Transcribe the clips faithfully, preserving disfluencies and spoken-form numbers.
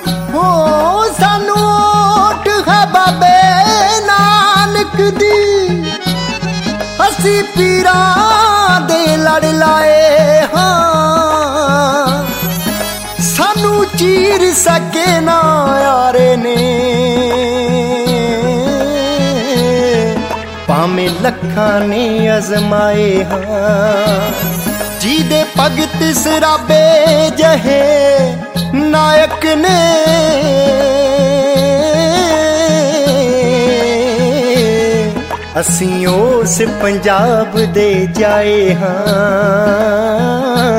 हो सानू ओट है बाबे नानक दी, असी पीरां दे लड़ लाए हाँ, सानू चीर सके ना यारे ने, भावें लखां ने अजमाए हाँ। जिदे भगत सराबे जहे नायक ने, असीं उस पंजाब दे जाए हाँ।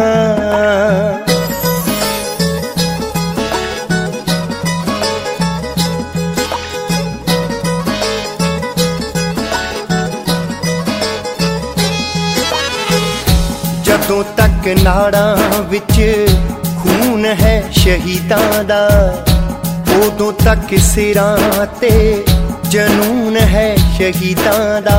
जदों तक नाड़ां विच खून है शहीदां दा, उदों तक सिरां ते जनून है शहीदां दा।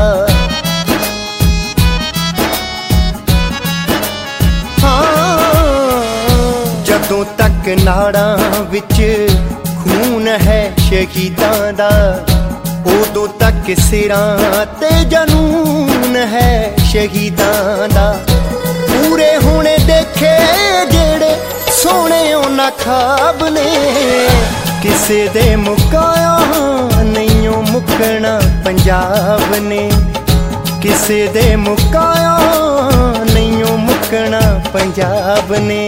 हाँ जदों तक नाड़ां विच खून है शहीदां दा, उदों तक सिरां ते जनून है शहीदां दा। पूरे होने देखे जेड़े सोने उन्हां ख्वाब ने, किसे दे मुकाया नहीं मुकना पंजाब ने, किसे दे मुकाया नहीं मुकना पंजाब ने।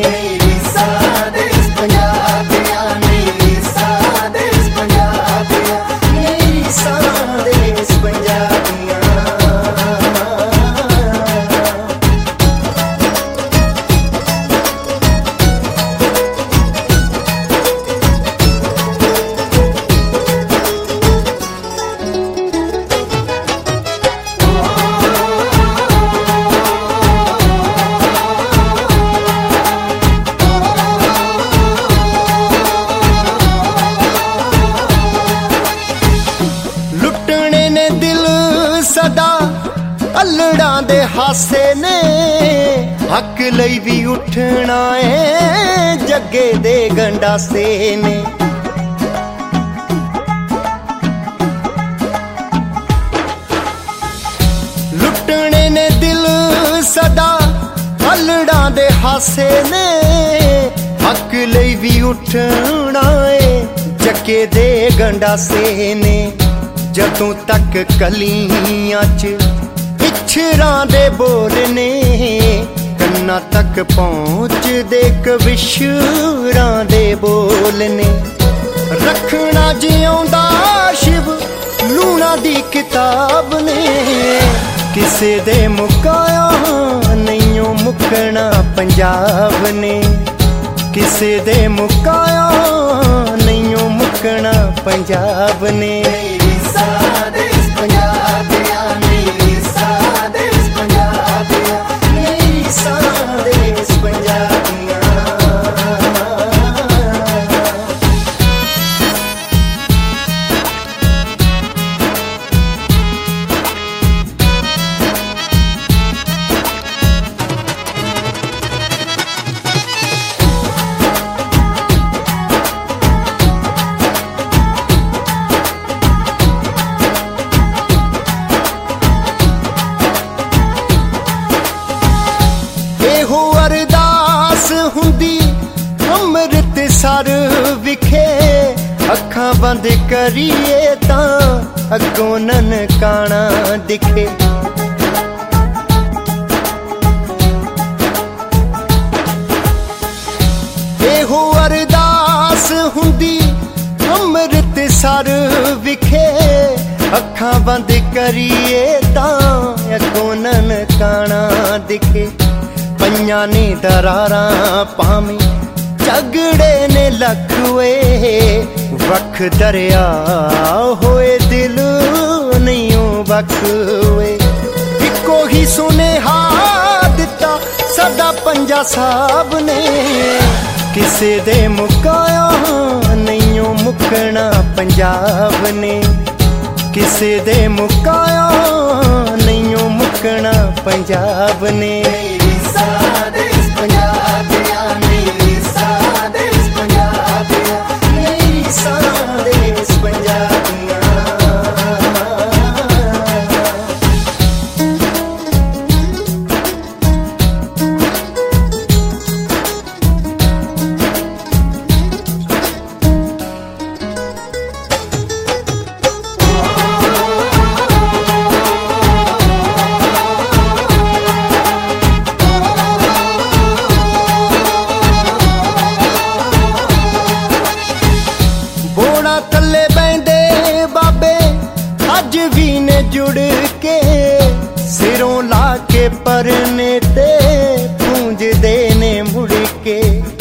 अल्लड़ां दे हासे ने हक लई भी उठना है जगे दे गंडासे ने। लुटने ने दिल सदा अल्लड़ां दे हासे ने, हक लई भी उठना है जगे दे गंडासे ने। जदों तक कलियां च पिछरां दे बोलने, कन्ना तक पहुँच दे कविशरां दे बोलने। रखना जिउंदा शिव लूणा दी किताब ने, किसे दे मुकाया नहीं मुकना पंजाब ने, किसे दे मुकाया नहीं मुकना पंजाब ने। अरदास हुंदी अमृतसर विखे, अखां बंद करिए तां अगों ननकाना दिखे। एहो अरदास हुंदी अमृतसर विखे, अखां बंद करिए तां अगों ननकाना दिखे। पंजां ने दरारां पामी झगड़े ने लखवे, वख दरिया होए दिल नहीं बखवे। इको ही सुनेहा दिता सदा पंजा साहब ने, किसे दे मुकाया नहीं मुकना पंजाब ने, किसे दे मुकाया नहीं मुकना पंजाब ने। पंजाब ਗੋਣਾ ਥੱਲੇ ਬੈਂਦੇ ਬਾਬੇ ਅੱਜ ਵੀ ਨੇ ਜੁੜ ਕੇ ਸਿਰੋਂ ਲਾ ਕੇ ਪਰਨੇ ਤੇ ਪੂੰਝਦੇ ਨੇ ਮੁੜ ਕੇ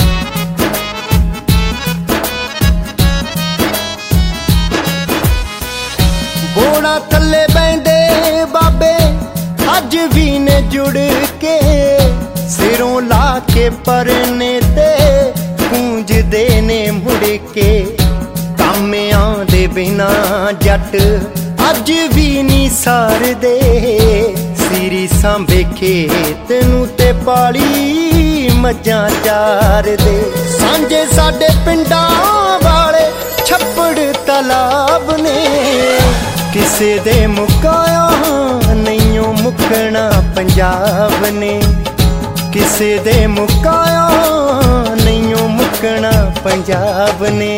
ਗੋਣਾ ਥੱਲੇ ਬੈਂਦੇ ਬਾਬੇ ਅੱਜ ਵੀ ਨੇ ਜੁੜ ਕੇ ਸਿਰੋਂ ਲਾ ਕੇ ਪਰਨੇ ਤੇ ਪੂੰਝਦੇ ਨੇ ਮੁੜ ਕੇ ਕਾਮਿਆਂ ਦੇ ਬਿਨਾ ਜੱਟ ਅੱਜ ਵੀ ਨੀ ਸਾਰਦੇ ਸੀਰੀ ਸਾਂਭੇ ਖੇਤ ਨੂੰ ਤੇ ਪਾਲੀ ਮੱਝਾਂ ਚਾਰਦੇ ਸਾਂਝੇ ਸਾਡੇ ਪਿੰਡਾਂ ਵਾਲੇ ਛੱਪੜ ਤਲਾਬ ਨੇ ਕਿਸੇ ਦੇ ਮੁਕਾਇਆ ਨਹੀਂਓ ਮੁੱਕਣਾ ਪੰਜਾਬ ਨੇ ਕਿਸੇ ਦੇ ਮੁਕਾਇਆ ਨਹੀਂਓ ਮੁੱਕਣਾ ਪੰਜਾਬ ਨੇ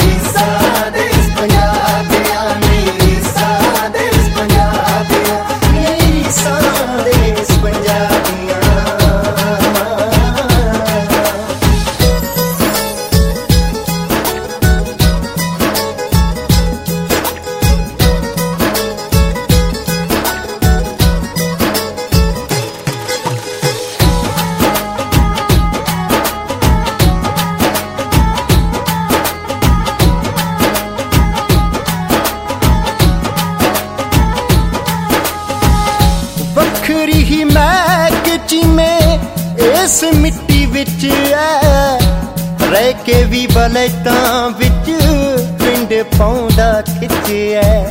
ਵੱਖਰੀ ਹੀ ਮਹਿਕ ਚੀਮੇ ਇਸ ਮਿੱਟੀ ਵਿੱਚ ਐ ਰਹਿ ਕੇ ਵੀ ਬਲੈਤਾਂ ਵਿੱਚ ਪਿੰਡ ਪਾਉਂਦਾ ਖਿੱਚਿਆ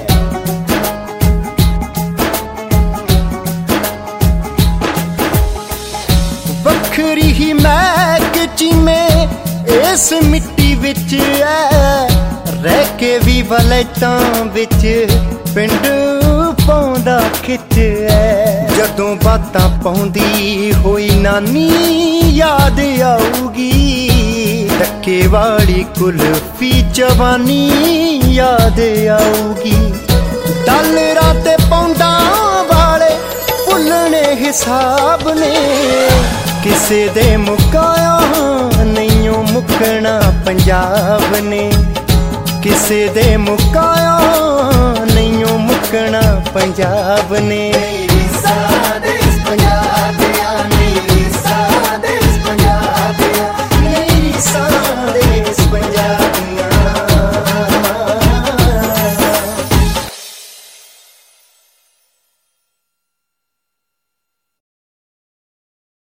ਵੱਖਰੀ ਹੀ ਮਹਿਕ ਚੀਮੇ ਇਸ ਮਿੱਟੀ ਵਿੱਚ ਐ ਰਹਿ ਕੇ ਵੀ ਬਲੈਤਾਂ ਵਿੱਚ ਪਿੰਡ ਪਾਉਂਦਾ ਖਿੱਚ ਐ ਜਦੋਂ ਬਾਤਾਂ ਪਾਉਂਦੀ ਹੋਈ ਨਾਨੀ ਯਾਦ ਆਊਗੀ ਟੱਕੇ ਵਾਲੀ ਕੁਲਫੀ ਜਵਾਨੀ ਯਾਦ ਆਊਗੀ ਡਾਲਰਾਂ ਤੇ ਪੌਂਡਾਂ ਵਾਲੇ ਭੁੱਲਣੇ ਹਿਸਾਬ ਨੇ ਕਿਸੇ ਦੇ ਮੁਕਾਇਆ ਨਹੀਂਓ ਮੁੱਕਣਾ ਪੰਜਾਬ ਨੇ ਕਿਸੇ ਦੇ ਮੁਕਾਇਆ ਨਹੀਂਓ ਮੁੱਕਣਾ ਪੰਜਾਬ ਨੇ